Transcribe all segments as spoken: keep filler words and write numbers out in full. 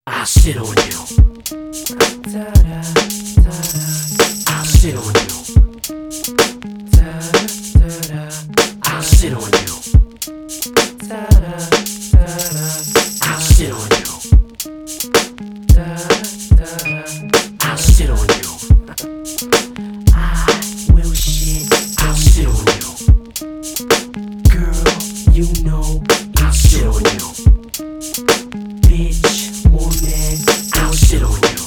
I'll shit on you. I'll shit on you. I'll shit on you. I'll shit on you. I'll shit on you. I will shit. I'll shit on you. Girl, you know I'll shit on you. Bitch, woman, I'll shit on you.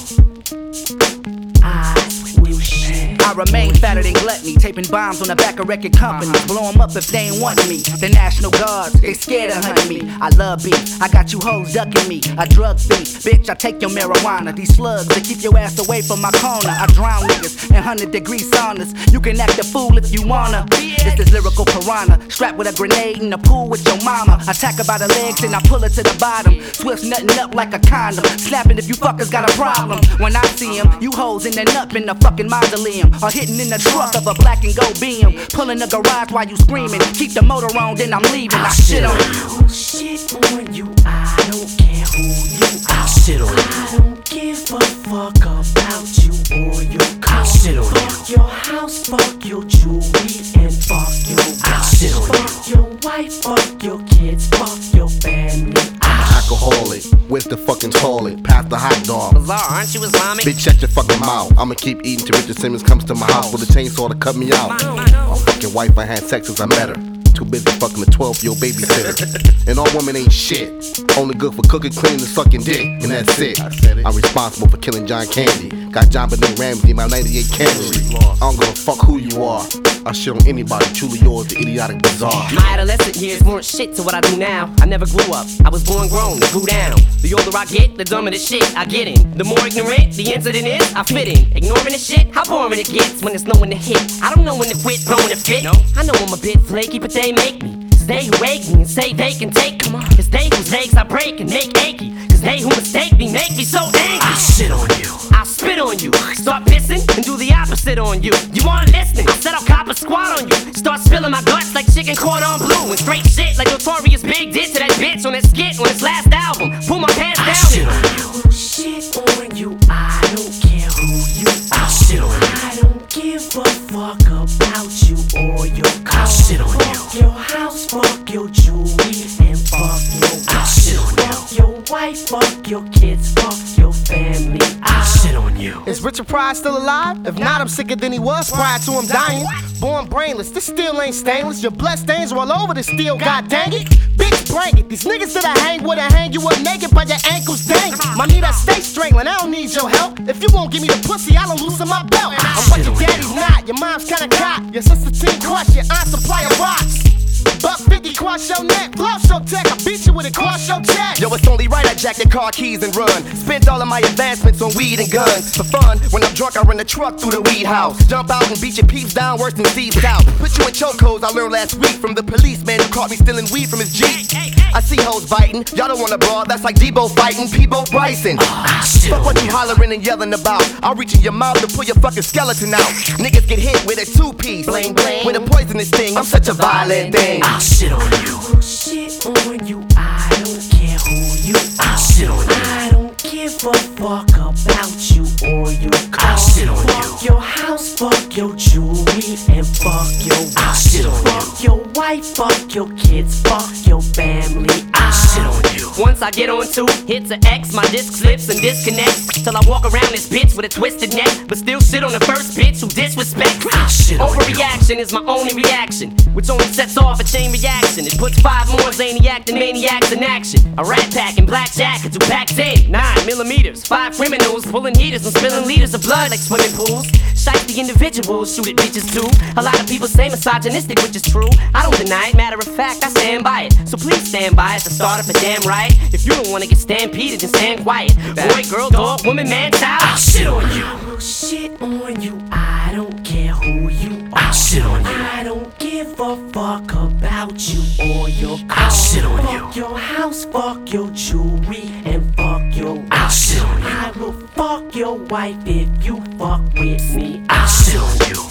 I will shit. I remain fatter than gluttony, taping bombs on the back of record companies. Blow them up if they ain't want me. The National Guards, they scared of hunting me. I love beef, I got you hoes ducking me. I drug thief, bitch, I take your marijuana. These slugs, they keep your ass away from my corner. I drown niggas in one hundred degree saunas. You can act a fool if you wanna. This is lyrical piranha, strapped with a grenade in the pool with your mama. Attack her by the legs and I pull her to the bottom. Twist nothing up like a condom, slapping if you fuckers got a problem. When I see him, you hoes in the nut in the fucking mausoleum, or hitting in the trunk of a black and gold beam. Pulling the garage while you screaming. Keep the motor on, then I'm leaving. I shit on you. Shit on you. I don't care who you are. I'll shit on you. I don't give a fuck about you or your car. I'll shit on you. Fuck your house, fuck your jewelry, and fuck your wife. I'll shit on you. Fuck your wife, fuck your kids, fuck your family. Alcoholic, where's the fucking toilet? Pass the hot dog. Bizarre, aren't you Islamic? Bitch, shut your fucking mouth. I'ma keep eating till Richard Simmons comes to my house with a chainsaw to cut me out. My fucking wife, I had sex since I met her. Too busy fucking a twelve-year-old babysitter. And all women ain't shit. Only good for cooking, cleaning, and sucking dick. And that's it. I'm responsible for killing John Candy. Got John Benet Ramsey, my ninety-eight Camry. I don't give a fuck who you are. I'll shit on anybody, truly yours, the idiotic bizarre. My adolescent years weren't shit to what I do now. I never grew up, I was born grown, I grew down. The older I get, the dumber the shit I get in. The more ignorant the incident is, I fit in. Ignoring the shit, how boring it gets when there's no one to hit. I don't know when to quit, throwing a fit. No. I know I'm a bit flaky, but they make me. Cause they who wake me and say they can take. Come on. Cause they whose legs I break and make achy. Cause they who mistake me make me so angry. I'll shit on you. I'll spit on you. Start pissing and do the opposite on you. You aren't listening. I said I'll cop a squat on you. Start spilling my guts like chicken cordon bleu. And straight shit like Notorious Big did to that bitch on that skit on his last album. Pull my pants I'll down. shit on you. Shit on you. I don't care who you are. I'll shit on you. I don't give a fuck about you or your car. I'll shit on you. Fuck your house, fuck your jewelry, and fuck your wife. I'll shit on you. Fuck your wife, fuck your kids, fuck your family. I'll shit on you. Is Richard Pryor still alive? If not, I'm sicker than he was prior to him dying. Born brainless, this steel ain't stainless. Your blood stains are all over the steel, god dang it. Bitch, bring it. These niggas that I hang with, I hang you up naked by your ankles, dang it. My need, I stay strangling, I don't need your help. If you won't give me the pussy, I don't loosen my belt. I'm what your daddy's not, your mom's kinda cock. Your sister team crush, your aunt supply of rocks. Buck fifty, cross your neck, floss your tech. I beat you with it, cross your chest. Yo, it's only right I jack the car keys and run. Spent all of my advancements on weed and guns. For fun, when I'm drunk, I run the truck through the weed house. Jump out and beat your peeps down worse than Steve South. Put you in chokeholds, I learned last week from the policeman who caught me stealing weed from his Jeep. I see hoes biting, y'all don't want a broad, that's like Debo fighting Peebo Bryson. Fuck what you hollering and yelling about. I'll reach in your mouth to pull your fucking skeleton out. Niggas get hit with a two-piece, bling bling, with a poisonous thing. I'm such a violent thing. I'll shit on you. Shit on you. I don't care who you are. I'll shit on you. I don't give a fuck about you or your car. I'll shit on you. Fuck your house, fuck your jewelry, and fuck your wife. I'll shit on you. Fuck your wife, fuck your kids, fuck your family. I'll shit on you. Once I get on two hits of X, my disc slips and disconnects. Till I walk around this bitch with a twisted neck, but still shit on the first bitch who disrespects. I'll shit on you. Overreaction is my only reaction, which only sets off a chain reaction. It puts five more zaniac than maniacs in action. A rat pack and black jackets who packs in nine millimeters. Five criminals pulling heaters and spilling liters of blood like swimming pools. Shite the individuals, shoot at bitches too. A lot of people say misogynistic, which is true. I don't deny it, matter of fact, I stand by it. So please stand by as the start of a damn riot. If you don't wanna get stampeded, then stand quiet. Boy, girl, dog, woman, man, child. I'll shit on you. I will shit on you. I don't care who you are. I'll shit on you. I don't give a fuck about you or your car. I'll shit on you. Fuck your house, fuck your jewelry, and fuck your wife. I'll shit on you. I will fuck your wife if you fuck with me. I'll shit on you.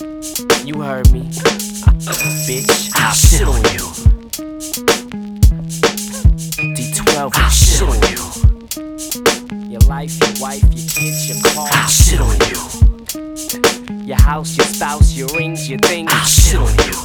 You heard me, bitch. I'll shit on you. D twelve, I'll shit on you. life, your wife, your kids, your car. I'll shit on you. Your house, your spouse, your rings, your things. I'll shit on you.